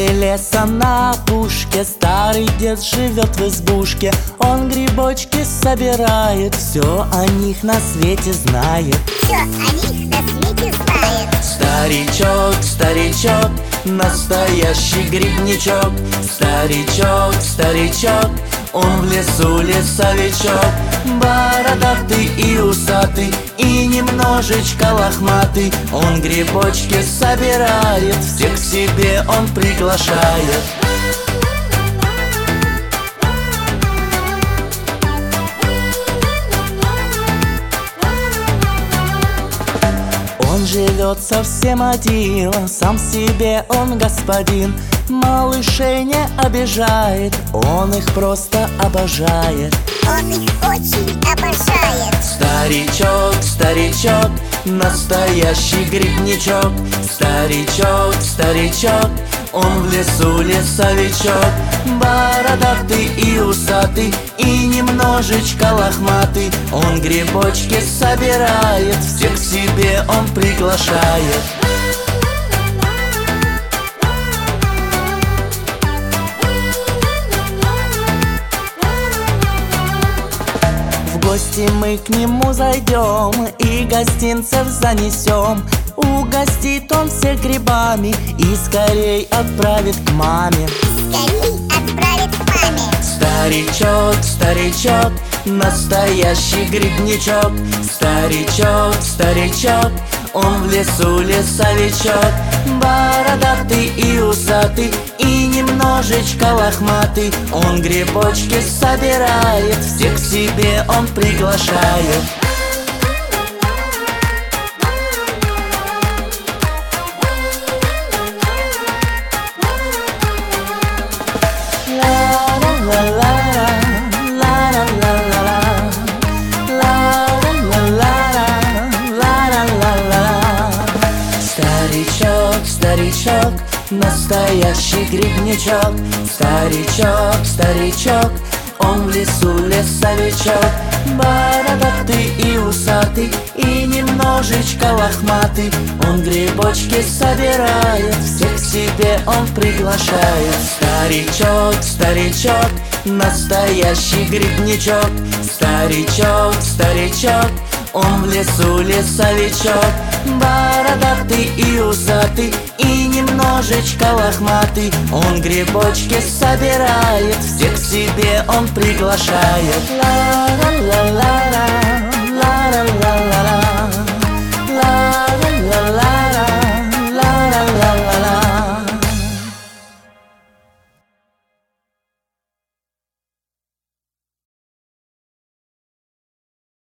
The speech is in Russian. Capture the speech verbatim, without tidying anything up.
Возле леса на опушке старый дед живет в избушке. Он грибочки собирает, все о них на свете знает. Все о них на свете знает. Старичок, старичок, настоящий грибничок. Старичок, старичок, он в лесу лесовичок. Бородатый и усатый, и немножечко лохматый. Он грибочки собирает, всех к себе он приглашает. Он живет совсем один, сам себе он господин. Малышей не обижает, он их просто обожает. Он их очень обожает. Старичок, старичок, настоящий грибничок. Старичок, старичок, он в лесу лесовичок. Бородатый и усатый, и немножечко лохматый. Он грибочки собирает, всех к себе он приглашает. В гости мы к нему зайдем и гостинцев занесем. Угостит он всех грибами и скорей отправит к маме. Скорей отправит к маме. Старичок, старичок, настоящий грибничок. Старичок, старичок, он в лесу лесовичок. Бородатый и усатый, и немножечко лохматый. Он грибочки собирает, всех к себе он приглашает. Старичок, старичок, настоящий грибничок. Старичок, старичок, он в лесу лесовичок. Бородатый и усатый, и немножечко лохматый. Он грибочки собирает, всех к себе он приглашает. Старичок, старичок, настоящий грибничок. Старичок, старичок, он в лесу лесовичок. Бородатый и усатый, и немножечко лохматый. Он грибочки собирает, всех к себе он приглашает. Ла-ла-ла-ла-ла.